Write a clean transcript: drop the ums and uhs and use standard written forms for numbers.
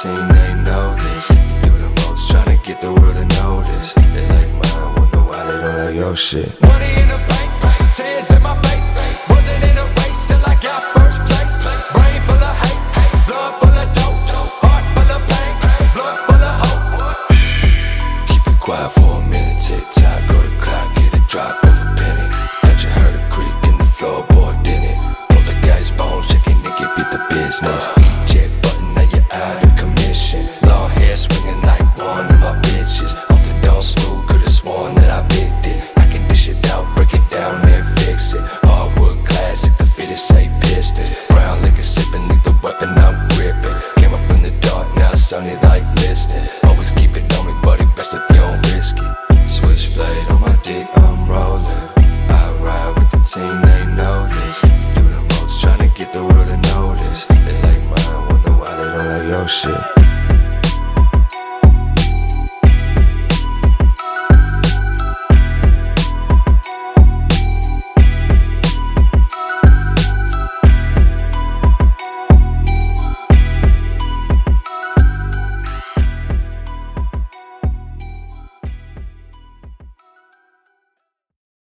team, they notice. Do the most, tryna get the world to notice. They like mine, wonder why they don't like your shit. Money in the bank, tears in my face. Wasn't in a race till I got first place. Brain full of hate, blood full of dope. Heart full of pain, blood full of hope. Keep it quiet for a minute, tick tock, go to clock, get a drop of a penny. Thought you heard a creak in the floorboard, didn't it? Pull the guy's bones, checking it, give you the business. Eject button, now you're out of commission. Long hair swinging like one of my bitches. Off the dome smooth, could've sworn that I picked it. I can dish it out, break it down and fix it. Hardwood classic, the fittest say pistons. Brown liquor sipping, leave the weapon I'm gripping. Came up in the dark, now it's sunny like listening. Always keep it on me, buddy, best if you don't risk it. Switchblade on my dick, I'm rolling. I ride with the team, they notice. Do the most, tryna get the world to notice. They like mine, wonder why they don't like your shit.